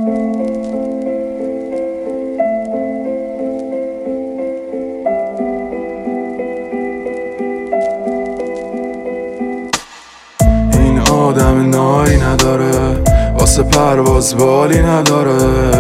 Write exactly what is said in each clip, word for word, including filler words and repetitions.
آدم نایی نداره، واسه پرواز بالی نداره،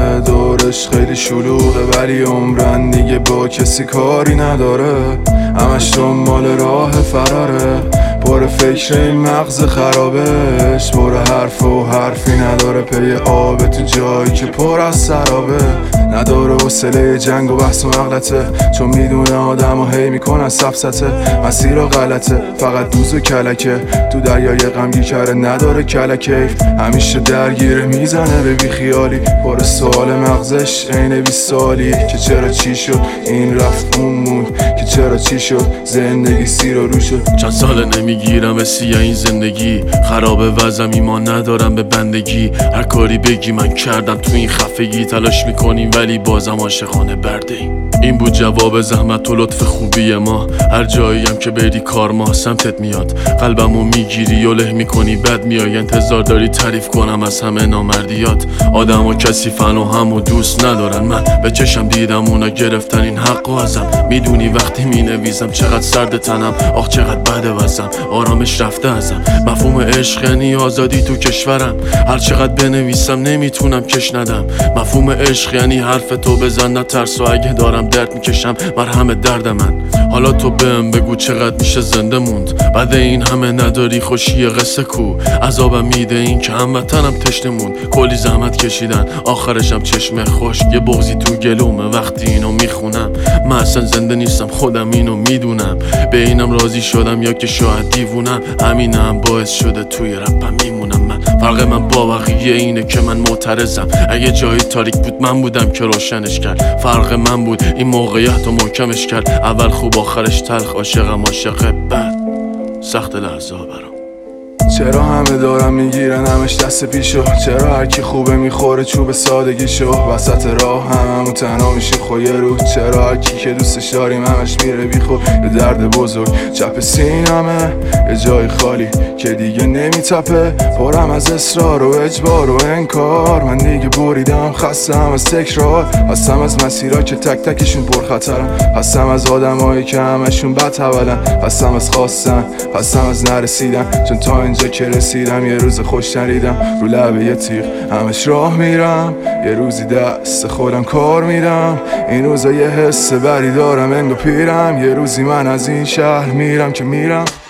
دورش خیلی شلوغه ولی عمرن دیگه با کسی کاری نداره، همش دنبال راه فراره، پر فکر این مغز خرابش، پر حرف و حرفی نداره، پی آب تو جایی که پر از سرابه، نداره حوصله جنگ و بحث و مغلطه، چون میدونه آدم و هی میکنن سفسته، مسیر غلطه فقط دوز و کلکه، تو دریای غمگی کره نداره کلکه، همیشه درگیر میزنه به بی خیالی، پر سوال مغزش عین بیست سالی که چرا چی شد این رفت اون موند، که چرا چی شد زندگی سیر و رو شد. چند سال نمیگیرم اسیه این زندگی، خرابه وضعم ایمان ندارم به بندگی، هر کاری بگی من کردم تو این خفگی، تلاش میکنیم ولی بازم عاشقانه برده ایم. این بود جواب زحمت و لطف خوبی ما، هر جایی هم که بری کار ما سمتت میاد، قلبمو میگیری و له میکنی بد میای، انتظار داری تعریف کنم از همه نامردیات، آدم و کسی فن و همو دوست ندارن، من به چشم دیدم اونا گرفتن این حق و ازم، میدونی وقتی مینویسم چقدر سرد تنم، آخ چقدر بده وزم، آرامش رفته ازم، مفهوم عشق یعنی آزادی تو کشورم، هر چقدر بنویسم نمیتونم کش ندم، مفهوم عشق یعنی حرف تو بزن نترس و اگه دارم درد میکشم مرهم درد من، حالا تو بهم بگو چقدر میشه زنده موند، بعد این همه نداری خوشی قصه کو، عذابم میده این که هموطنم تشنه موند، کلی زحمت کشیدن آخرشم چشم خشک، یه بغضی تو گلومه وقتی اینو میخونم، من اصلا زنده نیستم خودم اینو میدونم، به اینم راضی شدم یا که شاید دیوونم، همینم باعث شده توی رپم میمونم، من فرق من با بقیه اینه که من معترضم، اگه جایی تاریک بود من بودم که روشنش کرد، فرق من بود این موقعیت رو محکمش کرد، اول خوب آخرش تلخ، عاشقم عاشق بد، سخت لحظه ها برام. چرا همه دارن میگیرن همش دست پیشو، چرا هرکی خوبه میخوره چوب سادگیشو، وسط راه هممون تنها میشیم خویه رو، چرا هرکی که دوستش داریم همش میره بیخود، یه درد بزرگ چپ سینمه، یه جای خالی که دیگه نمیتپه، پرم از اصرار و اجبار و انکار، من دیگه بریدم خستم از تکرار، هستم از مسیرها که تک تکشون پرخطرن، هستم از آدمایی که همشون بد حولن، هستم از خواستن، هستم از نرسیدن، چون تا اینجا که رسیدم یه روز خوش نریدم، رو لبه یه تیغ همش راه میرم، یه روزی دست خودم کار میدم، این روزا یه حس بری دارم انگو پیرم، یه روزی من از این شهر میرم که میرم.